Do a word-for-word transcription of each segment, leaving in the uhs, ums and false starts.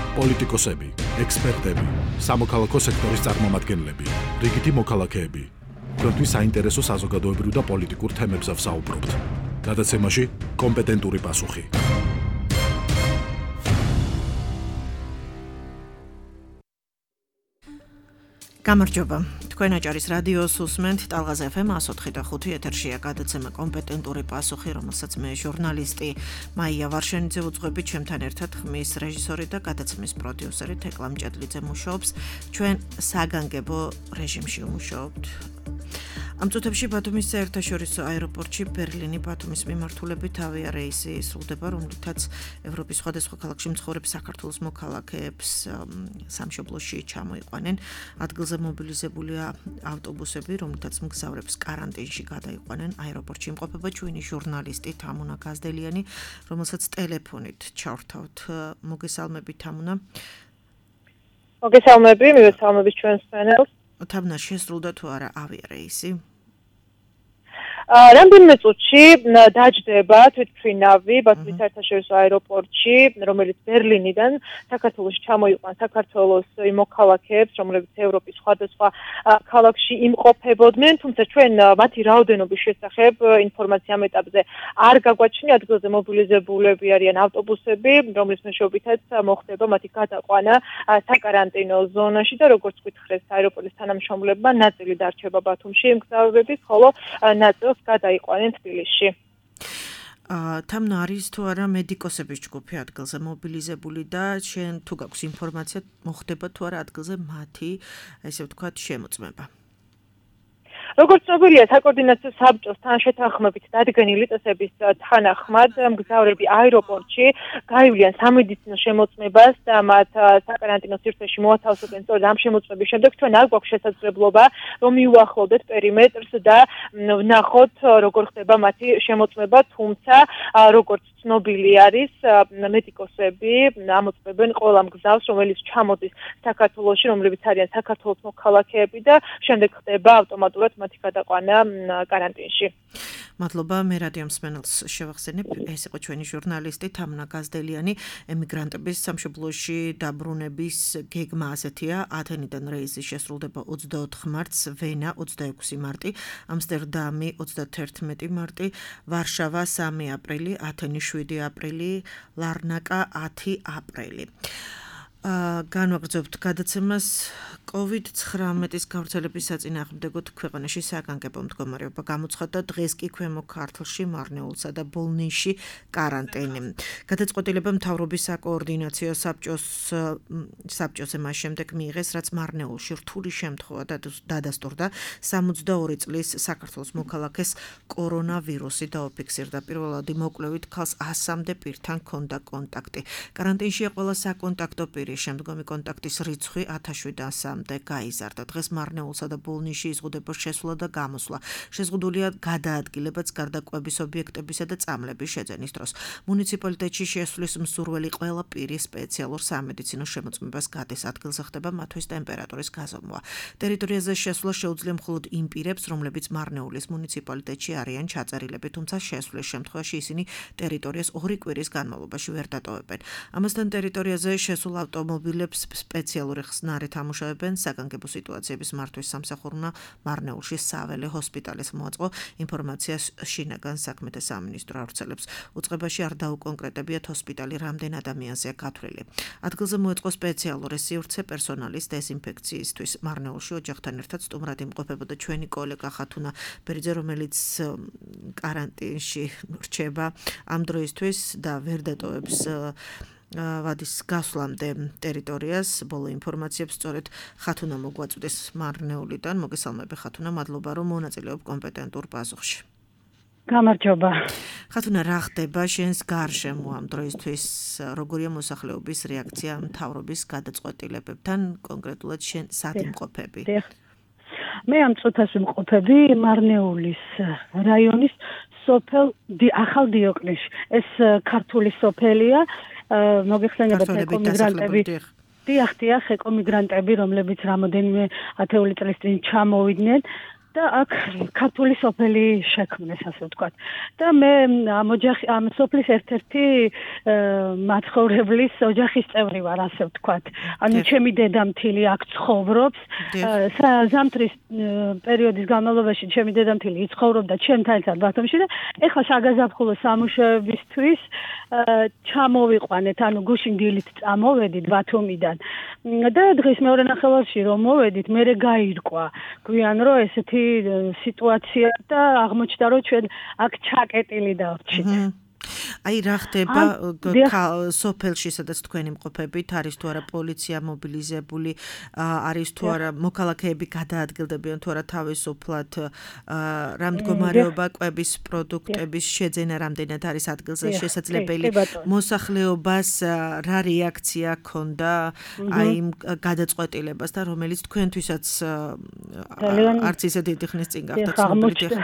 პოლიტიკოსები, ექსპერტები, სამოქალაქო სექტორის წარმომადგენლები, რიგითი მოქალაქეები. Თქვენთვის საინტერესო საზოგადოებრივ და პოლიტიკურ თემებზე ვსაუბრობთ. გადაცემაში კომპეტენტური პასუხი. გამარჯობა. თქვენ აჭარის რადიოს უსმენთ ტალღაზ ეფ ემ one oh four point five ეთერშია გადაცემა კომპეტენტური პასუხი, რომელსაც მე ჟურნალისტი მაია ვარშენიძე ვუძღვები, ჩემთან ერთად ხმის რეჟისორი და გადაცემის პროდიუსერი თეკლა მჭედლიძე მუშაობს. ჩვენ საგანგებო რეჟიმში ვმუშაობთ. ამ წუთებში ბათუმის საერთაშორისო აეროპორტში ბერლინი-ბათუმის მიმართულებით ავიარეისი სრულდება, რომლითაც ევროპის სხვადასხვა ქალაქში მცხოვრებ საქართველოს მოქალაქეებს სამშობლოში ჩამოიყვანენ. ადგილზე მობილიზებულია ავტობუსები, რომლითაც მგზავრებს კარანტინში გადაიყვანენ. აეროპორტში იმყოფება ჩვენი ჟურნალისტი თამუნა გაზდელიანი, რომელსაც ტელეფონით ჩავრთავთ. მოგესალმებით თამუნა. მოგესალმები, მივესალმებით ჩვენს ფენელს. თამუნა, შესრულდა თუ არა ავიარეისი? რამდენიმე წუთში დაჯდება თვითმფრინავი ბათუმის საერთაშორისო აეროპორტში, რომელიც ბერლინიდან საქართველოში ჩამოიყვან საქართველოს მოქალაქეებს, რომლებიც ევროპის სხვადასხვა ქალაქში იმყოფებოდნენ, თუმცა ჩვენ მათი რაოდენობის შესახებ ინფორმაცია ამ ეტაპზე არ გაგვაჩნია. ადგილზე მობილიზებულები არიან ავტობუსები, რომლის მეშვეობითაც მოხდება მათი გადაყვანა საკარანტინო ზონაში და როგორც გითხრეს აეროპორტის თანამშრომლებმა, ნაწილი დარჩება ბათუმში მგზავრების, ხოლო ნაწილს გადაიყვანენ თბილისში. თამნა, არის თუ არა მედიკოსების ჯგუფი ადგილზე მობილიზებული და შენ თუ გაქვს ინფორმაცია, მოხდება თუ არა ადგილზე მათი, ესე ვთქვათ, შემოწმება? როგორც ცნობილია, საკოორდინაციო საბჭოს თან შეთანხმებით დადგენილი წესების თანახმად მგზავრები აეროპორტში გაივლიან სამედიცინო შემოწმებას და მათ საკარანტინო სივრცეში მოათავსებენ. სწორედ ამ შემოწმების შემდეგ ჩვენ არ გვაქვს შესაძლებლობა, რომ მიუახლოვდეთ პერიმეტრს და ვნახოთ, როგორ ხდება მათი შემოწმება, თუმცა როგორც ცნობილი არის, მედიკოსები ამოწმებენ ყველა მგზავრს, რომელიც ჩამოდის საქართველოში, რომლებიც არიან საქართველოს მოქალაქეები და შემდეგ ხდება ავტომატურად მათი გადაყვანა კარანტინში. მადლობა, მე რადიო მსმენელს შევახსენებ, ეს იყო ჩვენი ჟურნალისტი თამუნა გაზდელიანი. ემიგრანტების სამშობლოში დაბრუნების გეგმა ასეთია: ათენიდან რეისი შესრულდება ოცდაოთხ მარტს, ვენა ოცდაექვსი მარტი, ამსტერდამი ოცდაათერთმეტი მარტი, ვარშავა სამი აპრილი, ათენი შვიდი აპრილი, ლარნაკა ათი აპრილი. განვაგრძობთ გადაცემას. კოვიდ ცხრამეტის გავრცელების საწინააღმდეგოდ ქვეყანაში საგანგებო მდგომარეობა გამოცხადდა. დღეს კი ქვემო ქართლში, მარნეულსა და ბოლნისში კარანტინი. გადაწყვეტილება მთავრობის საკოორდინაციო საბჭოს საბჭოს მას შემდეგ მიიღეს, რაც მარნეულში რთული შემთხვევა დადასტურდა. სამოცდაორი წლის საქართველოს მოქალაქეს კორონავირუსი დაუფიქსირდა. პირველად მოკვლევით ქალს ასამდე პირთან ჰქონდა კონტაქტი. კარანტინშია ყველა საკონტაქტო პირი. შემდგომი კონტაქტის რიცხვი ათას შვიდასამდე გაიზარდა. დღეს მარნეულსა და ბოლნისში იზღუდება შესვლა და გამოსვლა. შეზღუდულია გადაადგილებაც გარდაკვების ობიექტებისა და წამლების შეძენის დროს. მუნიციპალიტეტში შესვლის მსურველი ყველა პირი სპეციალურ სამედიცინო შემოწმებას გადის. ადგილზე ხდება მათთვის ტემპერატურის გაზომვა. ტერიტორიაზე შესვლა შეუძლია მხოლოდ იმ პირებს, რომლებიც მარნეულის მუნიციპალიტეტში არიან ჩაწერილები, თუმცა შესვლის შემთხვევაში ისინი ტერიტორიას ორი კვირის განმავლობაში ვერ დატოვებენ. ამასთან ტერიტორიაზე შესულ ავტომობილებს სპეციალური ხსნარით ამუშავებენ. საგანგებო სიტუაციების მართვის სამსახურმა მარნეულში საველე ჰოსპიტალის მოაწყო. ინფორმაციას შინაგან საქმეთა სამინისტრო ავრცელებს. უწყებაში არ დაუკონკრეტებიათ ჰოსპიტალი რამდენ ადამიანზეა გათვლილი. ადგილზე მოეწყო სპეციალური სივრცე პერსონალის დეზინფექციისთვის. მარნეულში ოჯახთან ერთად სტუმრად იმყოფებოდა ჩვენი კოლეგა ხათუნა ბერიძე, რომელიც კარანტინში რჩება ამ დროისთვის და ვერ დატოვებს ვადის გასვლამდე ტერიტორიას. ბოლო ინფორმაციებს სწორედ ხათუნა მოგვაწვდეს მარნეულიდან. მოგესალმები ხათუნა, მადლობა რომ მონაწილეობ კომპეტენტურ პასუხში. გამარჯობა. ხათუნა, რა ხდება შენს გარშემო ამ დროისთვის? როგორია მოსახლეობის რეაქცია მთავრობის გადაწყვეტილებებთან, კონკრეტულად შენ სად იმყოფები? მე ამ წუთას ვიმყოფები მარნეულის რაიონის სოფელ ახალ დიოკლეში. ეს ქართული სოფელია. მოგეხსენებათ ეკომიგრანტები. დიახ, დიახ, ეკომიგრანტები, რომლებიც რამოდენიმე ათეული წლის წინ ჩამოვიდნენ. და აქ ქართული სოფელი შექმნეს, ასე ვთქვათ. და მე ამ ოჯახი ამ სოფლის ერთ-ერთი მაცხოვრებლის ოჯახის წევრი ვარ, ასე ვთქვათ. ანუ ჩემი დედამთილი აქ ცხოვრობს. ზამთრის პერიოდის განმავლობაში ჩემი დედამთილი იცხოვრობდა ჩემთან ერთად ბათუმში და ეხლა საგაზაფხულო სამუშაოებისთვის ჩამოვიყვანეთ, ანუ გუშინ დილით წამოვედით ბათუმიდან. და დღის მეორე ნახევარში რომ მოვედით, მე გაირკვა. გვიან რომ ესეთი სიტუაცია და აღმოჩნდა რომ ჩვენ აქ ჩაკეტილი დავრჩით. აი რა ხდება სოფელში, სადაც თქვენი მყოფებით, არის თუ არა პოლიცია მობილიზებული, არის თუ არა მოქალაქეები გადაადგილდებიან თუ არა თავისუფლად, რა მდგომარეობა კვების პროდუქტების შეძენა რამდენად არის ადგილზე შესაძლებელი, მოსახლეობას რა რეაქცია ჰქონდა აი იმ გადაწყვეტილებასთან, რომელიც თქვენთვისაც არც ისე დიდი ხნის წინ გახდა ცნობილი.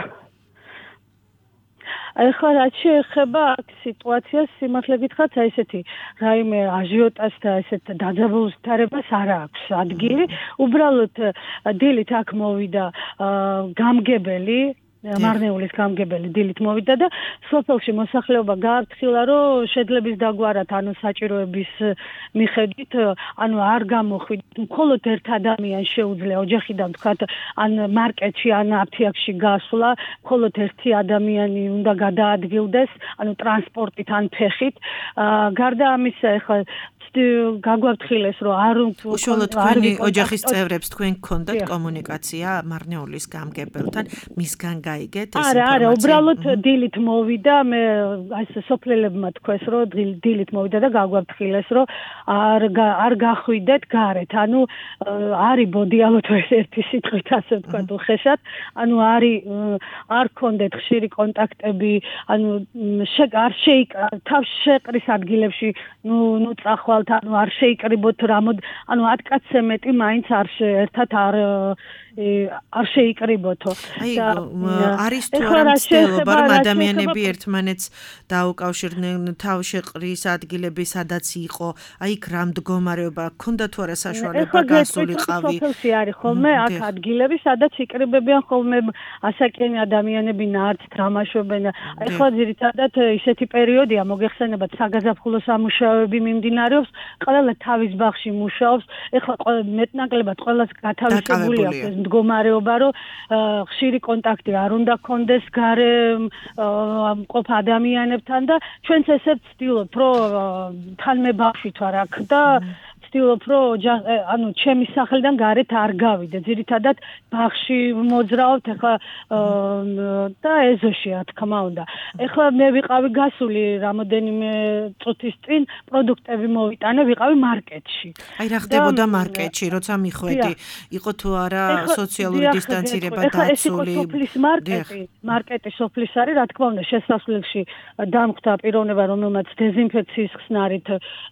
ეხლა რაც შეეხება აქ სიტუაციას, სიმართლე გითხრათ, აი ესეთი რაიმე აჟიოტაჟ და ესეთ დაძაბულთარებას არ აქვს ადგილი. უბრალოდ დილით აქ მოვიდა გამგებელი მარნეულის გამგებელი დილით მოვიდა და სოფელში მოსახლეობა გააფრთხილა, რომ შედლების დაგვარად, ანუ საჭიროების მიხედვით, ანუ არ გამოხვიდეთ. მხოლოდ ერთ ადამიანს შეუძლია ოჯახიდან თქვათ, ან მარკეტში, ან აფთიაქში გასვლა, მხოლოდ ერთი ადამიანი უნდა გადაადგილდეს, ანუ ტრანსპორტით ან ფეხით. გარდა ამისა, ეხლა გაგვაფრთხილეს, რომ არ უშუალოდ თქვენი ოჯახის წევრებს თქვენ გქონდათ კომუნიკაცია მარნეულის გამგებელთან, მისგან გაიგეთ ეს ინფორმაცია? არა, არა, უბრალოდ დილით მოვიდა, მე ეს სოფლელებმა თქვეს, რომ დილით მოვიდა და გაგვაფრთხილეს, რომ არ არ გახვიდეთ გარეთ. ანუ არის ბოდიალოთ ერთი სიტყვით, ასე ვთქვათ, უხეშად. ანუ არის არ გქონდეთ ხშირი კონტაქტები, ანუ არ შეიკრა თავს შეყრის ადგილებში, ნუ ნუ წახვალ ანუ არ შეიკრიბოთ რამოდ, ანუ ათ კაცზე მეტი მაინც არ ერთად არ არ შეიკრიბოთო. აი არის თუ არა მცდელობა, რომ ადამიანები ერთმანეთს დაუკავშირდნენ თავშეყრის ადგილები, სადაც იყო, აი იქ რა მდგომარეობა, ქონდა თუ არა საშუალება გასულიყავი? სოფელში არის ხოლმე აქ ადგილები, სადაც იკრიბებიან ხოლმე ასაკიანი ადამიანები, ნარც თამაშობენ. ეხლა ძირითადად ისეთი პერიოდია, მოგეხსენებათ, საგაზაფხულო სამუშაოები მიმდინარეობს, ყველა თავის ბაღში მუშაობს. ეხლა მეტნაკლებად ყველას გათავისებული აქვს ეს მდგომარეობა, რომ ხშირი კონტაქტი არ უნდა გქონდეს გარე მყოფ ადამიანებთან და ჩვენც ესეც ვცდილობთ, რომ თან მე ბავშვით ვარ აქ და ვცდილობ, რომ ანუ ჩემი სახლიდან გარეთ არ გავიდე. ძირითადად ბაღში მოძრაობთ ეხლა და ეზოში, რა თქმა უნდა. ეხლა მე ვიყავი გასული რამოდენიმე წუთის წინ პროდუქტები მოვიტანე, ვიყავი მარკეტში. აი რა ხდებოდა მარკეტში, როცა მიხვედი? იყო თუ არა სოციალური დისტანცირება დაცული? ეხლა ეს იყო სოფლის მარკეტი, მარკეტი სოფლის არის, რა თქმა უნდა, შესასვლელში დამხვდა პიროვნება, რომელმაც დეზინფექციის ხსნარით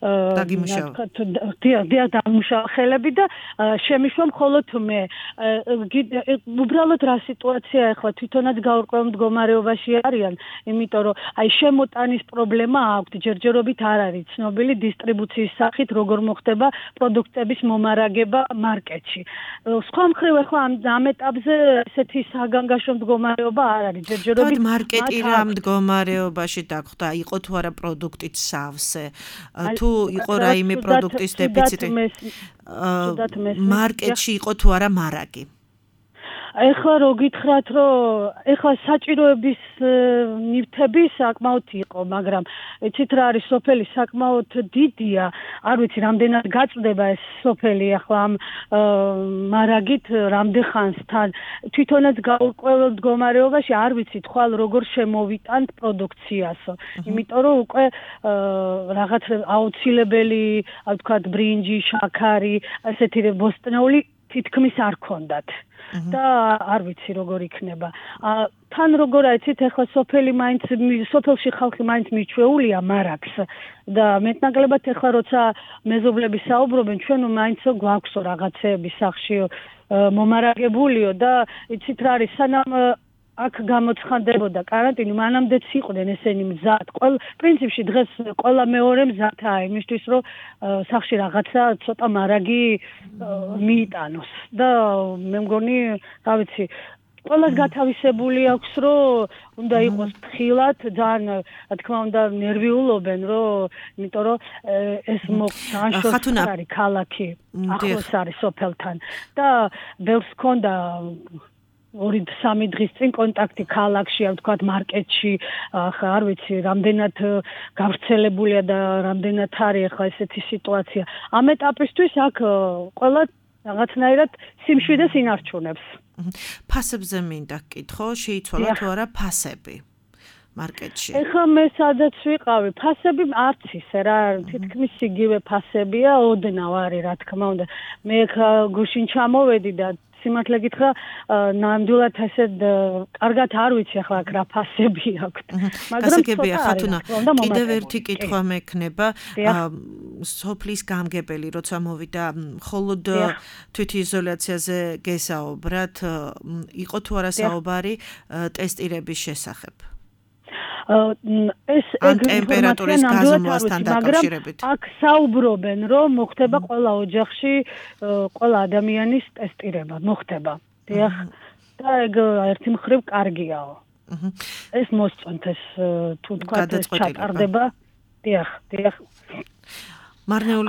დიახ, დამუშავა ხელები და შემიშვა მხოლოდ მე. უბრალოდ რა სიტუაცია ეხლა თვითონაც გაურკვეველ მდგომარეობაში არიან, იმიტომ რომ აი შემოტანის პრობლემა აქვთ, ჯერჯერობით არ არის ცნობილი დისტრიბუციის სახით როგორ მოხდება პროდუქტების მომარაგება მარკეტში. სხვა მხრივ ეხლა ამ ეტაპზე ესეთი საგანგაშო მდგომარეობა არ არის, ჯერჯერობით მარკეტი რა მდგომარეობაში დაგხვდა, იყო თუ არა პროდუქტით სავსე, თუ იყო რაიმე პროდუქტის დეფიციტი, მარკეტში იყო თუ არა მარაგი? ეხლა რო გითხრათ, რომ ეხლა საჭიროების ნივთები საკმაოდ იყო, მაგრამ იცით რა არის, სოფელი საკმაოდ დიდია, არ ვიცი რამდენად გაწდება ეს სოფელი ახლა ამ მარაგით რამდენ ხანს თან. თვითონაც გაურკვეველ მდგომარეობაში არ ვიცი თვალ როგორ შემოვიტანთ პროდუქციასო. იმიტომ რომ უკვე რაღაც აუცილებელი, ასე ვთქვათ, ბრინჯი, შაქარი, ასეთი ბოსტნეული თითქმის არ ქონდათ. და არ ვიცი როგორ იქნება. თან როგორ აიცით, ახლა სოფელი მაინც სოფელში ხალხი მაინც მიჩვეულია მარაგს და მეტნაკლებად ახლა როცა მეზობლები საუბრობენ, ჩვენ მაინც გვაქვსო რაღაცეები სახში მომარაგებულიო და იცით რა არის, სანამ აქ გამოცხანდებოდა каранტინი, მანამდეც იყვნენ ესენი მზად. ყოველ პრინციპში დღეს ყველა მეორე მზადაა იმისთვის, რომ სახში რაღაცა ცოტა მარაგი მიიტანოს და მე მგონი, რა ვიცი, ყველას გათავისებული აქვს, რომ უნდა იყოს ფრთხილად, ძალიან რა თქმა უნდა ნერვიულობენ, რომ იმიტომ რომ ეს მოხანშოს არის ქალაქი, ახლოს არის სოფელთან და ბევრს ჰქონდა ორი სამი დღის წინ კონტაქტი ქალაქში, ან თქვათ მარკეტში, ახლა არ ვიცი, რამდენად გავრცელებულია და რამდენად არის ახლა ესეთი სიტუაცია. ამ ეტაპისთვის აქ ყველა რაღაცნაირად სიმშვიდეს ინარჩუნებს. ფასებზე მინდა გკითხო, შეიცვალა თუ არა ფასები მარკეტში? ეხლა მე სადაც ვიყავი, ფასები არც ისე რა, თითქმის იგივე ფასებია, ოდნავ არის რა თქმა უნდა. მე ხა გუშინ ჩამოვედი და სიმართლე გითხრა, ნამდვილად ესე კარგად არ ვიცი ახლა რა ფასები აქვს. მაგრამ გასაგებია ხათუნა, კიდევ ერთი კითხვა მექნება, სოფლის გამგებელი როცა მოვიდა, მხოლოდ თვითიზოლაციაზე გესაუბრათ, იყო თუ არა საუბარი ტესტირების შესახებ? ეს ტემპერატურის გაზომვასთან დაკავშირებით. აქ საუბრობენ, რომ მოხდება ყველა ოჯახში, ყველა ადამიანის ტესტირება მოხდება. დიახ. და ეგ ერთი მხრივ კარგიაო. ეს მოსწონთ ეს თუ თქვა ეს ჩატარდება. დიახ, დიახ. მარნეული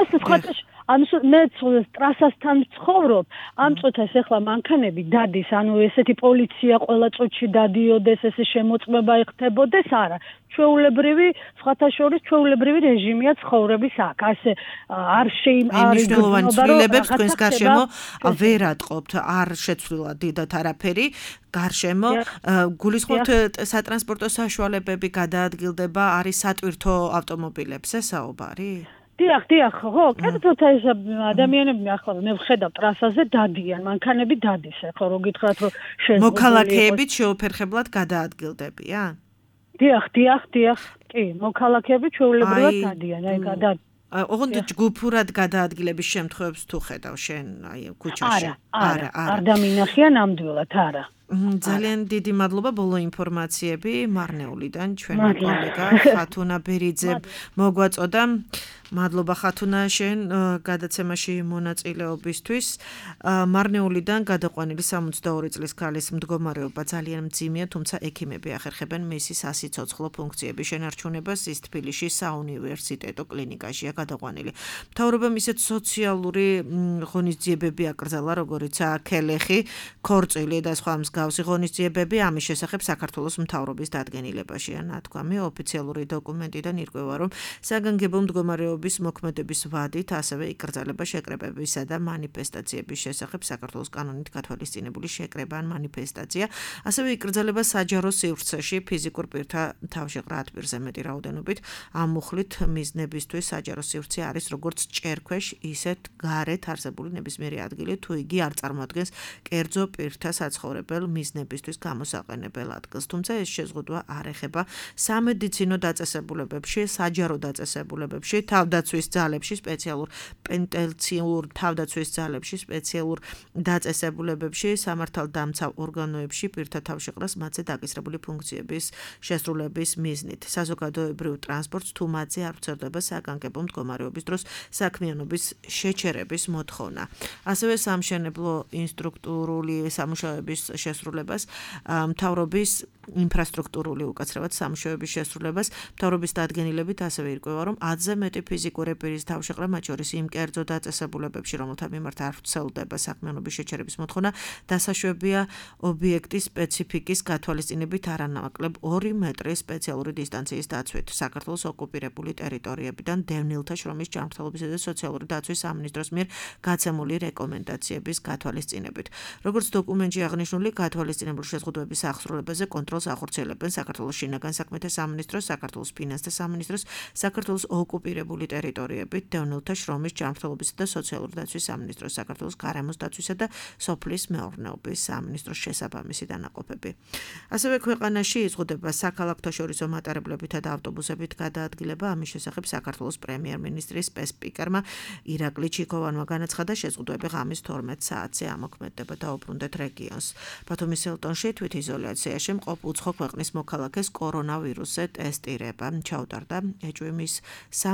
ან მე ტრასასთან ვცხოვრობ, ამ წუთას ახლა მანქანები დადის, ანუ ესეთი პოლიცია ყველა წუთში დადიოდეს, ესე შემოწმება იხდებოდეს, არა. ჩვეულებრივი, სხვათა შორის ჩვეულებრივი რეჟიმია ცხოვრების აქ. ასე არ შეიძლება არის მნიშვნელოვანი ცვლილებებს თქვენს გარშემო ვერ ატყობთ, არ შეცვლილა დიდად არაფერი გარშემო. გულისხმობთ სატრანსპორტო საშუალებები გადაადგილდება, არის სატვირთო ავტომობილებზე საუბარი? დიახ, დიახ, ხო, კერძოდ ეს ადამიანები ახლა მე ვხედავ ტრასაზე დადიან, მანქანები დადის, ხო, რო გითხრათ, რომ შეზღუდული მოქალაქეებით შეუფერხებლად გადაადგილდებიან? დიახ, დიახ, დიახ, კი, მოქალაქეები ჩვეულებრივად დადიან, აი გადა ოღონდ ჯგუფურად გადაადგილების შემთხვევებს თუ ხედავ შენ აი ქუჩაში? არა, არა, არ დამინახია ნამდვილად, არა. ძალიან დიდი მადლობა ბოლო ინფორმაციები მარნეულიდან ჩვენმა კოლეგა ხათუნა ბერიძემ მოგვაწოდა. მადლობა ხათუნა შენ გადაცემაში მონაწილეობისთვის. მარნეულიდან გადაყვანილი სამოცდაორი წლის ქალის მდგომარეობა ძალიან მძიმეა, თუმცა ექიმები ახერხებენ მისი სასიცოცხლო ფუნქციების შენარჩუნებას. ის თბილისში საუნივერსიტეტო კლინიკაშია გადაყვანილი. მთავრობამ ისეთ სოციალური ღონისძიებები აკრძალა, როგორიცაა ქელეხი, ქორწილი და სხვა მსგავსი ღონისძიებები. ამის შესახებ საქართველოს მთავრობის დადგენილებაშია ნათქვამი. ოფიციალური დოკუმენტიდან ირკვევა, რომ საგანგებო მდგომარეობის მოქმედების ვადით ასევე იკრძალება შეკრებებისა და მანიფესტაციების შესახებ საქართველოს კანონით გათვალისწინებული შეკრება ან მანიფესტაცია. ასევე იკრძალება საჯარო სივრცეში ფიზიკურ პირთა თავშეყრა ათ პირზე მეტი რაოდენობით. ამ მუხლით მიზნებისთვის საჯარო სივრცე არის როგორც ჭერქვეშ, ისეთ გარეთ არსებული ნებისმიერი ადგილი, თუ იგი არ წარმოადგენს კერძო პირთა საცხოვრებელ მიზნებისთვის გამოსაყენებელ ადგილს. თუმცა ეს შეზღუდვა არ ეხება სამედიცინო დაწესებულებებში, საჯარო დაწესებულებებში, თავდაცვის ძალებში, სპეციალურ პენტენციურ თავდაცვის ძალებში, სპეციალურ დაწესებულებებში, სამართალდამცავ ორგანოებში, პირთა თავშეყრას მათზე დაკისრებული ფუნქციების შესრულების მიზნით. საზოგადოებრივ ტრანსპორტს თუ მათზე არ ვრცელდება საგანგებო მდგომარეობის დროს საქმიანობის შეჩერების მოთხოვნა. ასევე სამშენებლო ინსტრუქტურული სამუშაოების შესრულებას, მთავრობის ინფრასტრუქტურული უკაცრავად სამუშაოების შესრულებას, მთავრობის დადგენილებით ასევე ირკვევა, რომ ათზე მეტი ფიზიკური პირის თავშეყრა, მათ შორის იმ კერძო დაწესებულებებში, რომელთა მიმართ არ ვრცელდება საქმიანობის შეჩერების მოთხოვნა, დასაშვებია ობიექტის სპეციფიკის გათვალისწინებით არანაკლებ ორი მეტრის სპეციალური დისტანციის დაცვით. საქართველოს ოკუპირებული ტერიტორიებიდან დევნილთა შრომის ჯანმრთელობისა და სოციალური დაცვის სამინისტროს მიერ გაცემული რეკომენდაციების გათვალისწინებით. როგორც დოკუმენტში აღნიშნული, გათვალისწინებულ შეზღუდვების აღსრულებაზე კონტროლს ახორციელებენ საქართველოს შინაგან საქმეთა სამინისტროს, საქართველოს ფინანსთა სამინისტროს, საქართველოს ოკუპირებული ტერიტორიებით დევნილთა შრომის ჯანმრთელობისა და სოციალური დაცვის სამინისტროს, საქართველოს გარემოს დაცვისა და სოფლის მეურნეობის სამინისტროს შესაბამისი დანაყოფები. ასევე ქვეყანაში იზღუდება საქალაქთაშორისო მატარებლებითა და ავტობუსებით გადაადგილება. ამის შესახებ საქართველოს პრემიერ-მინისტრის სპიკერმა ირაკლი ჩიქოვანმა განაცხადა, შეზღუდვები ღამის თორმეტ საათზე ამოქმედდება. დაუბრუნდეთ რეგიონს. ბათუმის ელტონში თვითიზოლაციაში მყოფ უცხო ქვეყნის მოქალაქეს კორონავირუსზე ტესტირება ჩაუტარდა ეჭვმის სამოგზაურო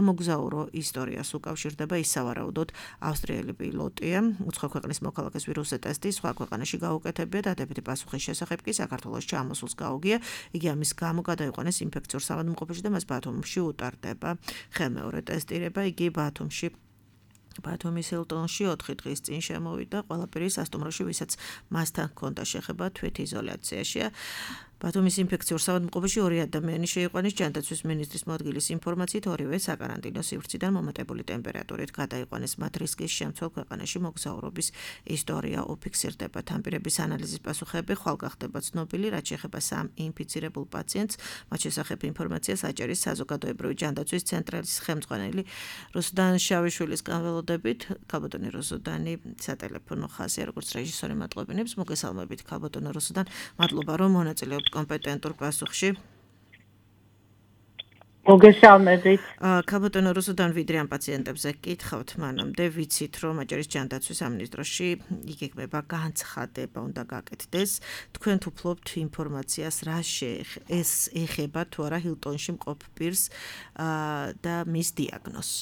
მოგზაურო ისტორიას უკავშირდება. ის სავარაუდოდ ავსტრიელი პილოტია. უცხო ქვეყნის მოქალაქეს ვირუსზე ტესტი სხვა ქვეყანაში გაუკეთებია. დადებითი პასუხის შესახებ კი საქართველოს ჩამოსულს გაუგია. იგი ამის გამო გადაიყვანეს ინფექციურ საავადმყოფოში და მას ბათუმში უტარდება. ხელმეორე ტესტირება იგი ბათუმში ბათუმის ჰილტონში ოთხი დღის წინ შემოვიდა. ყველაფერი სასტუმროში, ვისაც მასთან ჰქონდა შეხება, თვით იზოლაციაშია. ბათუმის ინფექციურ საავადმყოფოში ორი ადამიანი შეიყვანეს. ჯანდაცვის მინისტრის მოადგილის ინფორმაციით ორივე საკარანტინო სივრციდან მომატებული ტემპერატურით გადაიყვანეს. მათ რისკის შემცველ ქვეყანაში მოგზაურობის ისტორია უფიქსირდება. თანპირების ანალიზის პასუხები ხვალ გახდება ცნობილი, რაც შეეხება სამ ინფიცირებულ პაციენტს. მათ შესახებ ინფორმაციას აჭარის საზოგადოებრივი ჯანდაცვის ცენტრის ხელმძღვანელი რუსუდან შავიშვილის განველოდებით. ქალბატონი რუსუდანი სატელეფონო ხაზია, როგორც რეჟისორი მატყობინებს. მოგესალმებით ქალბატონო რუსუდან, მადლობა რომ მონაწილეობთ კომპეტენტურ პასუხში. მოგესალმებით. ქალბატონო რუსუდან, ვიდრე ამ პაციენტებზე გკითხავთ, მანამდე ვიცით, რომ აჭარის ჯანდაცვის სამინისტროში იგეგმება განცხადება, უნდა გაკეთდეს. თქვენ უფლებთ ინფორმაციას, რა ეს ეხება თუ არა ჰილტონში მყოფ პირს და მის დიაგნოზს.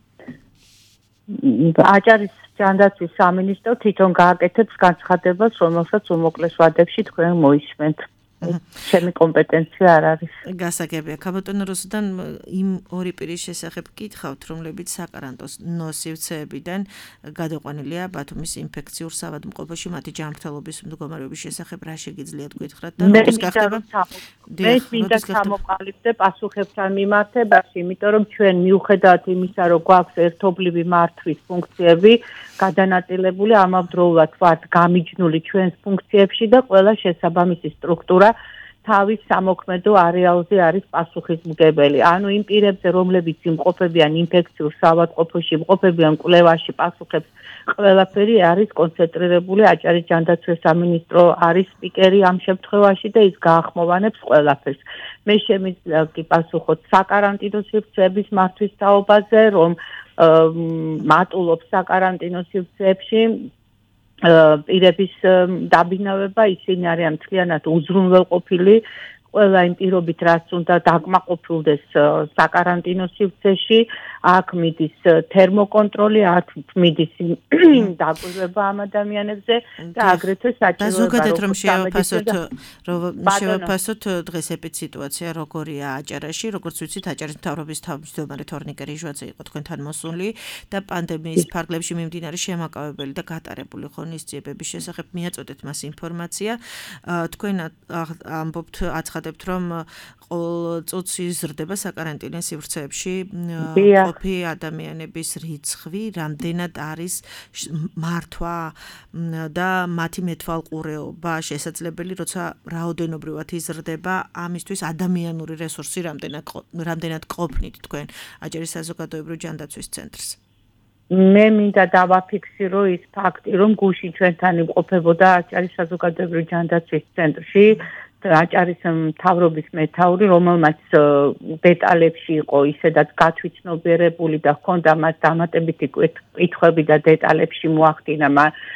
აჭარის ჯანდაცვის სამინისტრო თვითონ გააკეთებს განცხადებას, რომელსაც უმოკლეს ვადებში თქვენ მოისმენთ. ჩემი კომპეტენცია არ არის. გასაგებია. ქალბატონო რუსუდან, იმ ორი პირის შესახებ გკითხავთ, რომლებიც საკარანტინო სივრცეებიდან გადაყვანილია ბათუმის ინფექციურ საავადმყოფოში, მათი ჯანმრთელობის მდგომარეობის შესახებ რა შეგიძლიათ გითხრათ და როდის გახდება? მე მინდა ჩამოყალიბდე პასუხებთან მიმართებაში, იმიტომ რომ ჩვენ მიუხედავად იმისა, რომ გვაქვს ერთობლივი მართვის ფუნქციები გადანაწილებული, ამავდროულად ვართ გამიჯნული ჩვენს ფუნქციებში და ყველა შესაბამისი სტრუქტურა თავის სამოქმედო არეალზე არის პასუხისმგებელი. ანუ იმ პირებზე, რომლებიც იმყოფებიან ინფექციურ საავადმყოფოში, იმყოფებიან კვლევაში, პასუხებს ყველაფერი არის კონცენტრირებული. აჭარის ჯანდაცვის სამინისტრო არის სპიკერი ამ შემთხვევაში და ის გაახმოვანებს ყველაფერს. მე შემიძლია გიპასუხოთ საკარანტინო სივრცეების მართვის თაობაზე, რომ მატულობს საკარანტინო სივრცეებში პირების დაბინავება, ისინი არიან მთლიანად უზრუნველყოფილი, ყველა იმ პირობით, რაც უნდა დაკმაყოფილდეს საკარანტინო სივრცეში, აქ მიდის თერმოკონტროლი, აქ მიდის დაკვირვება ამ ადამიანებზე და აგრეთვე საჭიროება. და ზოგადად რომ შევაფასოთ, რომ შევაფასოთ დღეს ეპიდსიტუაცია როგორია აჭარაში, როგორც ვიცით, აჭარის მთავრობის თავმჯდომარე თორნიკე რიჟვაძე იყო თქვენთან მოსული და პანდემიის ფარგლებში მიმდინარე შემაკავებელი და გატარებული ღონისძიებების შესახებ მიაწოდეთ მას ინფორმაცია. თქვენ ამბობთ აცხადებთ, რომ ყოველ წუთს იზრდება საკარანტინო სივრცეებში ყოფი ადამიანების რიცხვი, რამდენად არის მართვა და მათი მეთვალყურეობა შესაძლებელი, როცა რაოდენობრივად იზრდება, ამისთვის ადამიანური რესურსი რამდენად რამდენად ყოფნით თქვენ აჭარის საზოგადოებრივი ჯანდაცვის ცენტრს. მე მინდა დავაფიქსირო ის ფაქტი, რომ გუშინ ჩვენთან იმყოფებოდა აჭარის საზოგადოებრივი ჯანდაცვის ცენტრში აჭარის მთავრობის მეთაური, რომელმაც დეტალებში იყო ისედაც გათვითცნობიერებული და ჰქონდა მას დამატებითი კითხვები და დეტალებში მოახდინა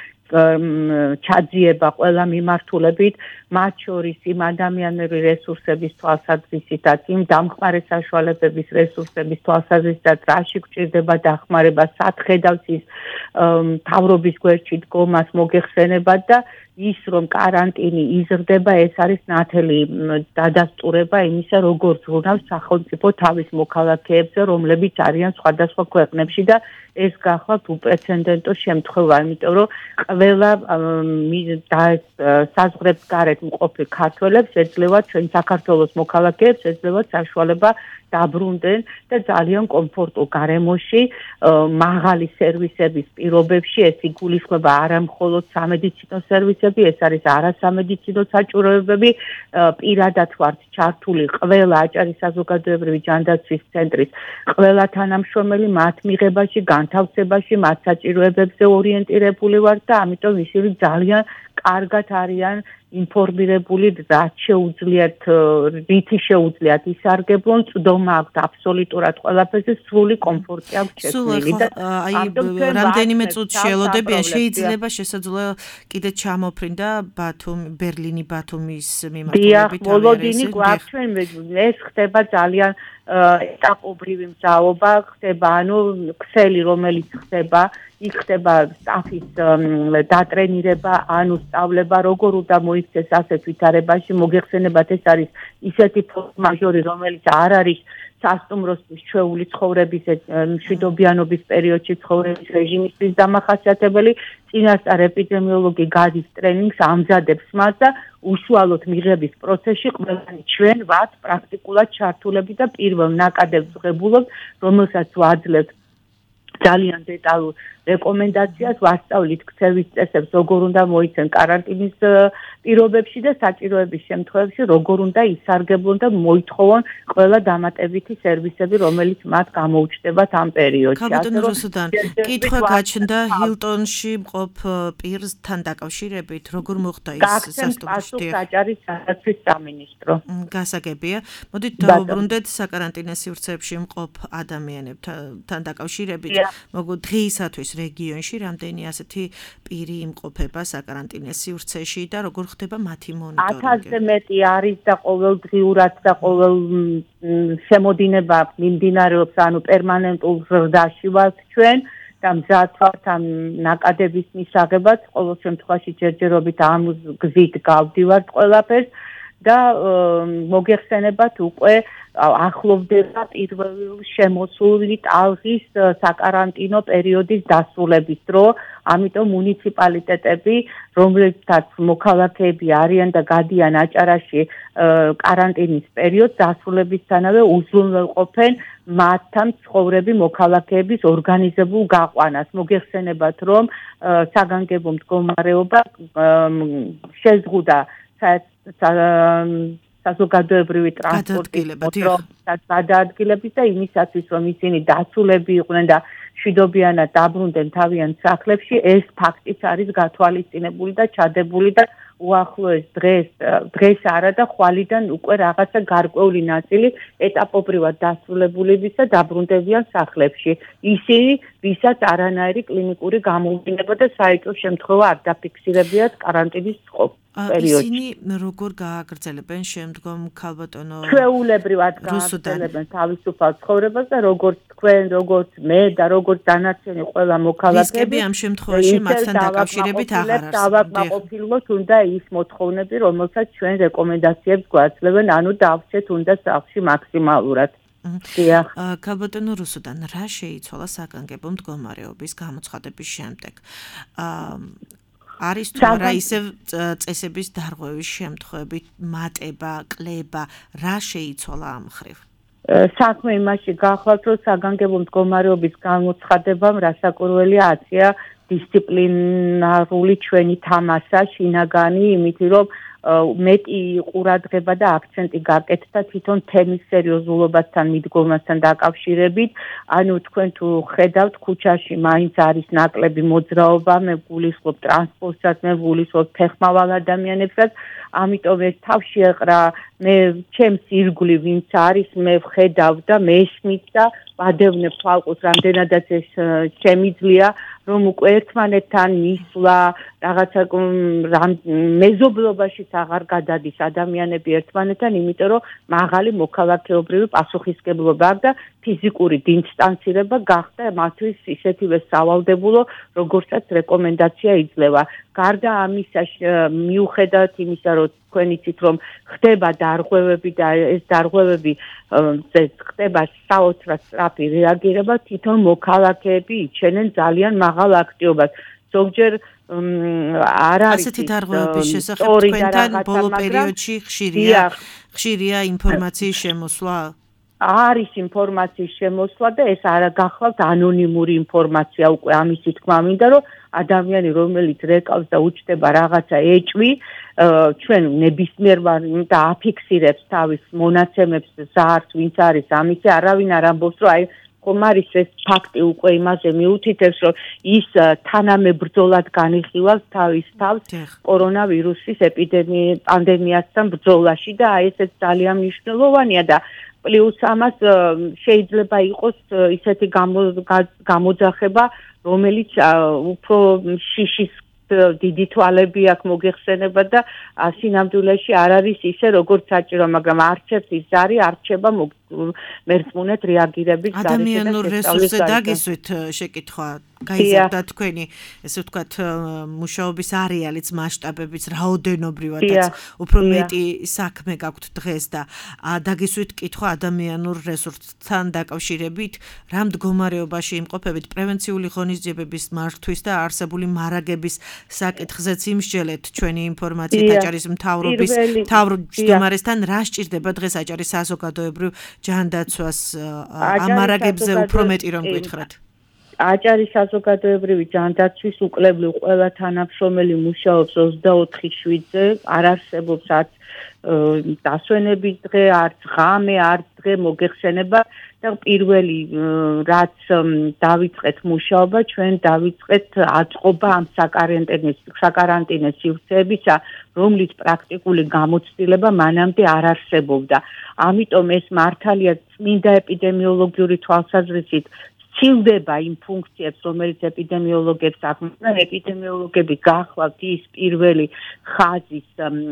ჩაძიება ყველა მიმართულებით, მათ შორის იმ ადამიანური რესურსების თვალსაზრისითაც, იმ დამხმარე საშუალებების რესურსების თვალსაზრისითაც, რაში გვჭირდება დახმარება, სათხედავს ის მთავრობის გვერდში დგომას მოგეხსენებათ და ის რომ каранტინი იზრდება, ეს არის ნათელი დადასტურება იმისა, როგორ ზრუნავს სახელმწიფო თავის მოქალაქეებზე, რომლებიც არიან სხვადასხვა ქვეყნებში და ეს გახლავთ უპრეცედენტო შემთხვევა, იმიტომ რომ ყველა საზღვრებს გარეთ მყოფი ქართველებს ეძლევათ ჩვენ საქართველოს მოქალაქეებს ეძლევათ საშუალება დაბრუნდნენ და ძალიან კომფორტულ გარემოში მაღალი სერვისების პირობებში ეს იგულისხმება არა მხოლოდ სამედიცინო სერვისები, ეს არის არასამედიცინო საჭიროებები, პირადად ვართ ჩართული ყველა აჭარის საზოგადოებრივი ჯანდაცვის ცენტრის ყველა თანამშრომელი მათ მიღებაში, განთავსებაში, მათ საჭიროებებზე ორიენტირებული ვართ და ამიტომ ისინი ძალიან კარგად არიან ინფორმირებული, რაც შეუძლიათ, რითი შეუძლიათ ისარგებლონ, წვდომა აქვთ აბსოლუტურად ყველაფერზე, სრული კომფორტი აქვთ შექმნილი და აი რამდენიმე წუთი შეელოდებიან, შეიძლება შესაძლოა კიდე ჩამოფრინდა ბათუმი, ბერლინი ბათუმის მიმართულებით. დიახ, მოლოდინი გვაქვს ჩვენ ეს ხდება ძალიან ეტაპობრივი მზაობა ხდება, ანუ ქსელი რომელიც ხდება, იქ ხდება სტაფის დატრენირება, ანუ სწავლება, როგორ უნდა მოიქცეს ასეთ ვითარებაში, მოგეხსენებათ ეს არის ისეთი ფორს-მაჟორი, რომელიც არ არის სასტუმროსთვის ჩვეული ცხოვრების მშვიდობიანობის პერიოდში ცხოვრების რეჟიმისთვის დამახასიათებელი, წინასწარ ეპიდემიოლოგი გადის ტრენინგს, ამზადებს მას და უშუალოდ მიღების პროცესში ყველანი ჩვენ ვართ პრაქტიკულად ჩართულები და პირველ ნაკადებს ვღებულობ, რომელსაც ვაძლევთ ძალიან დეტალურ რეკომენდაციას, ვასწავლით ქცევის წესებს, როგორ უნდა მოიცენ კარანტინის პირობებში და საჭიროების შემთხვევებში, როგორ უნდა ისარგებლონ და მოითხოვონ ყველა დამატებითი სერვისები, რომელიც მათ გამოუჩნდებათ ამ პერიოდში. ქალბატონო რუსუდან, კითხვა გაჩნდა ჰილტონში მყოფ პირთან დაკავშირებით, როგორ მოხდა ის სასტუმროში? საჭარის სასაცვის სამინისტრო. გასაგებია. მოდით დავუბრუნდეთ საკარანტინო სივრცეებში მყოფ ადამიანებთან დაკავშირებით. მოგო დღეისათვის რეგიონში რამდენი ასეთი პირი იმყოფება საკარანტინო სივრცეში და როგორ ხდება მათი მონიტორინგი? ათასზე მეტი არის და ყოველდღიურად და ყოველ შემოდინება მიმდინარეობს, ანუ პერმანენტულ ზრდაში ვართ ჩვენ და მზად ვართ ამ ნაკადების მისაღებად, ყოველ შემთხვევაში ჯერჯერობით ამ გზით გავდივართ ყველაფერს და მოგეხსენებათ უკვე ახლოვდება პირველი შემოსული ტალღის საკარანტინო პერიოდის დასრულების დრო, ამიტომ მუნიციპალიტეტები, რომლებსაც მოქალაქეები არიან და გადიან აჭარაში კარანტინის პერიოდს დასრულებისთანავე უზრუნველყოფენ მათთან ცხოვრები მოქალაქეების ორგანიზებულ გაყვანას. მოგეხსენებათ, რომ საგანგებო მდგომარეობა შეზღუდა საზოგადოებრივი ტრანსპორტის გადაადგილების და იმისათვის, რომ ისინი დაცულები იყვნენ და მშვიდობიანად დაბრუნდნენ თავიანთ სახლებში, ეს ფაქტიც არის გათვალისწინებული და ჩადებული და უახლოეს დღეს დღეს არა და ხვალიდან უკვე რაღაცა გარკვეული ნაწილი ეტაპობრივად დასრულებულების და დაბრუნდებიან სახლებში. ისინი, ვისაც არანაირი კლინიკური გამოვლენა და საეჭვო შემთხვევა არ დაფიქსირებიათ კარანტინის პერიოდში. ისინი როგორ გააგრძელებენ შემდგომ ქალბატონო ჩვეულებრივად გააგრძელებენ თავისუფალ ცხოვრებას და როგორც თქვენ, როგორც მე და როგორც დანარჩენი ყველა მოქალაქეები ამ შემთხვევაში მათთან დაკავშირებით აღარ არის. დავაკმაყოფილოთ უნდა ის მოთხოვნები, რომელსაც ჩვენ რეკომენდაციებს გვაძლევენ, ანუ დავრჩეთ უნდა სახლში მაქსიმალურად. ქალბატონო რუსუდან, რა შეიცვალა საგანგებო მდგომარეობის გამოცხადების შემდეგ? არის თუ არა ისევ წესების დარღვევის შემთხვევები, მატება, კლება, რა შეიცვალა ამ მხრივ? საქმე იმაში გახლავთ, რომ საგანგებო მდგომარეობის გამოცხადებამ რასაკვირველია აცია დისციპლინარული ჩვენი თამასა, შინაგანი, იმით რომ მეტი ყურადღება და აქცენტი გაკეთდა თვითონ თემის სერიოზულობასთან მიდგომასთან დაკავშირებით. ანუ თქვენ თუ ხედავთ ქუჩაში მაინც არის ნაკლები მოძრაობა, მე გულისხმობ ტრანსპორტსაც, მე გულისხმობ ფეხმავალ ადამიანებსაც, ამიტომ ეს თავში ეყრა მე ჩემს ირგვლივ ვინც არის, მე ვხედავ და მესმით და ვადევნებ თვალყურს, რამდენადაც ეს შემიძლია, რომ უკვე ერთმანეთთან მისვლა, რაღაცა მეზობლობაშიც აღარ გადადის ადამიანები ერთმანეთთან, იმიტომ რომ მაღალი მოქალაქეობრივი პასუხისმგებლობა აქვს და ფიზიკური დისტანცირება გახდა მათთვის ისეთივე სავალდებულო, როგორცაც რეკომენდაცია იძლევა. გარდა ამისა, მიუხედავად იმისა, რომ თქვენ იცით, რომ ხდება დარღვევები და ეს დარღვევები ხდება საოცრად სწრაფი რეაგირება, თვითონ მოქალაქეები იჩენენ ძალიან მაღალ აქტიობას. ზოგჯერ არ არის ასეთი დარღვევების შესახებ თქვენთან ბოლო პერიოდში ხშირია ხშირია ინფორმაციის შემოსვლა? არის ინფორმაციის შემოსვლა და ეს არა გახლავთ ანონიმური ინფორმაცია, უკვე ამისი თქმა მინდა, რომ ადამიანი, რომელიც რეკავს და უჩნდება რაღაცა ეჭვი, ჩვენ ნებისმიერ და აფიქსირებს თავის მონაცემებს, ზარს, ვინც არის ამისი, არავინ არ ამბობს, რომ აი ხომ არის ეს ფაქტი უკვე იმაზე მიუთითებს, რომ ის თანამებრძოლად განიხილავს თავის თავს კორონავირუსის ეპიდემიის პანდემიასთან ბრძოლაში და აი ესეც ძალიან მნიშვნელოვანია და პლუს ამას შეიძლება იყოს ისეთი გამოძახება, რომელიც უფრო შიშის დიდი თვალები აქვს მოგეხსენება და სინამდვილეში არ არის ისე როგორც საჭირო, მაგრამ არჩევს ის არის არჩება მერწმუნეთ რეაგირების გარეშე და ადამიანურ რესურსზე დაგისვით შეკითხვა გაიზარდა თქვენი ესე ვთქვათ მუშაობის არეალიც მასშტაბებიც რაოდენობრივადაც უფრო მეტი საქმე გაქვთ დღეს და დაგისვით კითხვა ადამიანურ რესურსთან დაკავშირებით რა მდგომარეობაში იმყოფებით პრევენციული ღონისძიებების მართვის და არსებული მარაგების საკითხზეც იმსჯელეთ ჩვენი ინფორმაციით აჭარის მთავრობის თავმჯდომარესთან რა სჭირდება დღეს აჭარის საზოგადოებრივ ჯანდაცვას ამ მარაგებზე უფრო მეტი რომ გითხრათ აჭარის საზოგადოებრივი ჯანდაცვის უკვლებლივ ყველა თანამშრომელი მუშაობს ოცდაოთხი შვიდზე არ არსებობს არც დასვენების დღე არც ღამე არც დღე მოგეხსენება და პირველი რაც დავიწყეთ მუშაობა ჩვენ დავიწყეთ აწყობა ამ საკარანტინეს საკარანტინეს სივრცეებისა რომლის პრაქტიკული გამოცდილება მანამდე არ არსებობდა ამიტომ ეს მართალია წმინდა ეპიდემიოლოგიური თვალსაზრისით ცილდება იმ ფუნქციებს, რომელიც ეპიდემიოლოგებს აქვს და ეპიდემიოლოგები გახლავთ ის პირველი ხაზის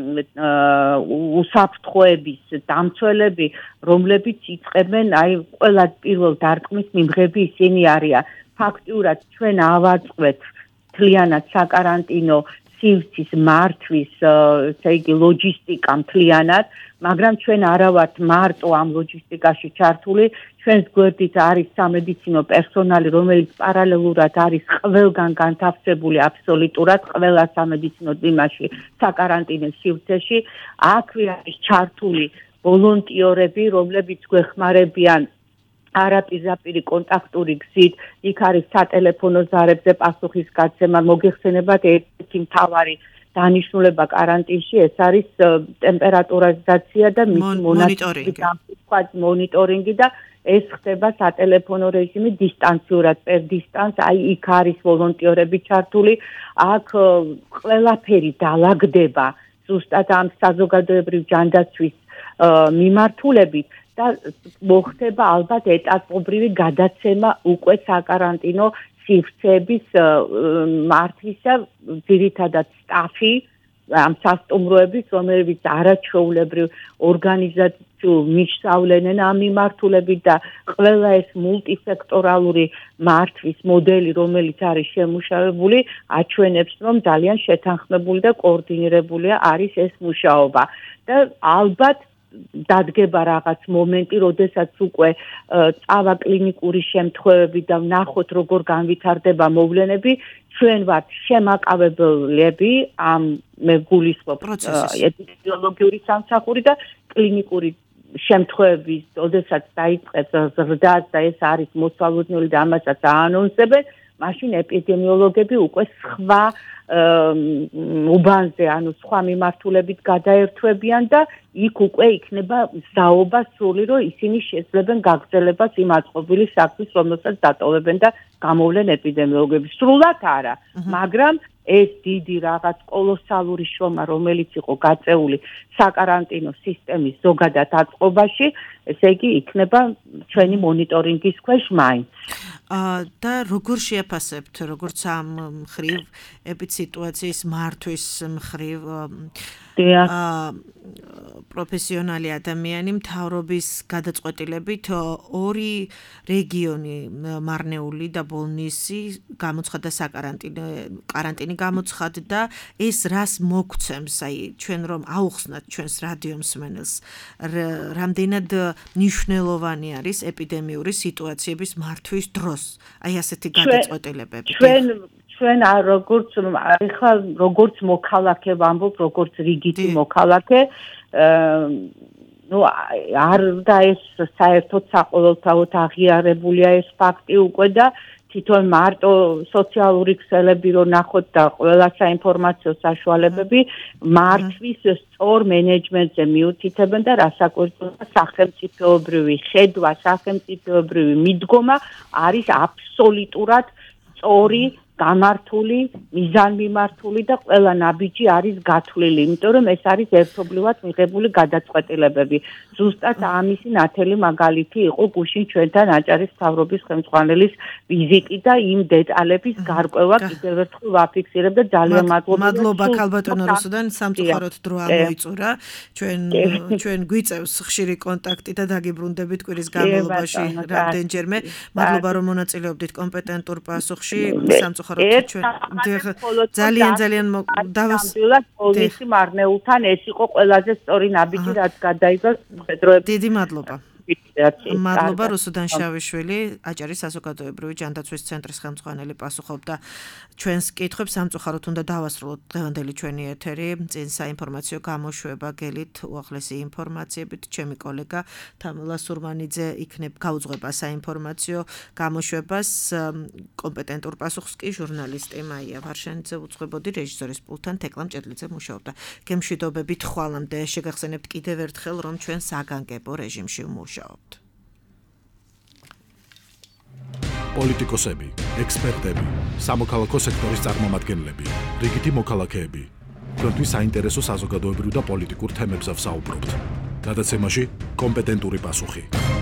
უსაფრთხოების დამცველები, რომლებიც იწყებენ აი ყველა პირველ დარტყმის მიმღები ისინი არიან. ფაქტიურად ჩვენ ავაწყვეთ მთლიანად საკარანტინო სივრცის მართვის, ესე იგი ლოჯისტიკა მთლიანად, მაგრამ ჩვენ არა ვართ მარტო ამ ლოჯისტიკაში ჩართული, ჩვენს გვერდით არის სამედიცინო პერსონალი, რომელიც პარალელურად არის ყველგან განთავსებული აბსოლუტურად ყველა სამედიცინო დიმაში საკარანტინო სივრცეში, აქვე არის ჩართული ვოლონტიორები, რომლებიც გვეხმარებიან არაპირდაპირი კონტაქტური გზით, იქ არის სატელეფონო ზარებზე პასუხის გაცემა, მოგეხსენებათ ერთი მთავარი დანიშნულება კარანტინში ეს არის ტემპერატურიზაცია და მონიტორინგი. მონიტორინგი და ეს ხდება სატელეფონო რეჟიმით დისტანციურად პერ დისტანს, აი იქ არის ვოლონტიორები ჩართული, აქ ყველაფერი დაალაგდება ზუსტად ამ საზოგადოებრივ ჯანდაცვის მიმართულებით და მოხდება ალბათ ეტაპობრივი გადაცემა უკვე საკარანტინო სივრცეების მართვისა ძირითადად სტაფი ამ სასტუმროების, რომლებიც არაჩვეულებრივ ორგანიზაციულ მისავლენენ ამ მიმართულებით და ყველა ეს მულტისექტორალური მართვის მოდელი, რომელიც არის შემუშავებული, აჩვენებს, რომ ძალიან შეთანხმებული და კოორდინირებულია არის ეს მუშაობა და ალბათ დადგება რაღაც მომენტი, როდესაც უკვე წავა კლინიკური შემთხვევები და ვნახოთ როგორ განვითარდება მოვლენები, ჩვენ ვართ შემაკავებლები ამ მე გულისხმობ ეპიდემიოლოგიური სამსახური და კლინიკური შემთხვევების, როდესაც დაიწყებს ზრდაც და ეს არის მოსალოდნელი და ამასაც აანონსებენ, მაშინ ეპიდემიოლოგები უკვე სხვა უბანზე, ანუ სხვა მიმართულებით გადაერთვებიან და იქ უკვე იქნება ზაობა სრული, რომ ისინი შეძლებენ გაგრძელებას იმ აწყობილი საქმის, რომელსაც დატოვებენ და გამოვლენ ეპიდემიოლოგები. სრულად არა, მაგრამ ეს დიდი რაღაც კოლოსალური შრომა, რომელიც იყო გაწეული საკარანტინო სისტემის ზოგადად აწყობაში, ესე იგი იქნება ჩვენი მონიტორინგის ქვეშ მაინც. და როგორ შეაფასებთ, როგორც ამ მხრივ ეპიდსიტუაციის მართვის მხრივ პროფესიონალი ადამიანი მთავრობის გადაწყვეტილებით ორი რეგიონი მარნეული და ბოლნისი გამოცხადა საკარანტინო კარანტინი გამოცხადდა ეს რას მოგცემს აი ჩვენ რომ აუხსნათ ჩვენს რადიო მსმენელს რამდენად მნიშვნელოვანი არის ეპიდემიური სიტუაციების მართვის დროს აი ასეთი გადაწყვეტილებები ჩვენ ჩვენ როგორც ახლა როგორც მოქალაქე ვამბობ როგორც რიგითი მოქალაქე ну არ და ეს საერთოდ საყოველთაოდ აღიარებულია ეს ფაქტი უკვე და თვითონ მარტო სოციალური ქსელები რო ნახოთ და ყველა საინფორმაციო საშუალებები მართვის სწორ მენეჯმენტზე მიუთითებენ და რასაკვირველია სახელმწიფოებრივი ხედვა, სახელმწიფოებრივი მიდგომა არის აბსოლუტურად სწორი, გამართული, მიზანმიმართული და ყველა ნაბიჯი არის გათვლილი, იმიტომ რომ ეს არის ერთობლივად მიღებული გადაწყვეტილებები. ზუსტად ამისი ნათელი მაგალითი იყო გუშინ ჩვენთან აჭარის მთავრობის ხელმძღვანელის ვიზიტი და იმ დეტალების გარკვევა კიდევ ერთხელ ვაფიქსირებ და ძალიან მადლობა. მადლობა ქალბატონო რუსუდან, სამწუხაროდ დრო ამოიწურა. ჩვენ ჩვენ გვიწევს ხშირი კონტაქტი და დაგიბრუნდებით კვირის განმავლობაში რამდენჯერმე. მადლობა რომ მონაწილეობდით კომპეტენტურ პასუხში. სამწუხაროდ ჩვენ ძალიან ძალიან დავას პოლიციის მარნეულთან ეს იყო ყველაზე სწორი ნაბიჯი რაც გადაიღო მხედროებს. დიდი მადლობა. მადლობა რუსუდან შავიშვილი, აჭარის საზოგადოებრივი ჯანდაცვის ცენტრის ხელმძღვანელი პასუხობდა ჩვენს კითხვებს. სამწუხაროდ უნდა დავასრულოთ დღევანდელი ჩვენი ეთერი. წინ საინფორმაციო გამოშვება გელით უახლესი ინფორმაციებით. ჩემი კოლეგა თამილა სურმანიძე იქნებ გაუძღვება საინფორმაციო გამოშვებას. კომპეტენტურ პასუხს კი ჟურნალისტი მაია ვარშანიძე უძღვებოდი, რეჟისორის პულტთან თეკლა მჭედლიძე მუშაობდა. გემშვიდობებით ხვალამდე შეგახსენებთ კიდევ ერთხელ რომ ჩვენ საგანგებო რეჟიმში ვმუშაობთ. პოლიტიკოსები, ექსპერტები, სამოქალაქო სექტორის წარმომადგენლები, რიგითი მოქალაქეები. თქვენთვის საინტერესო საზოგადოებრივ და პოლიტიკურ თემებზე ვსაუბრობთ. გადაცემაში კომპეტენტური პასუხი.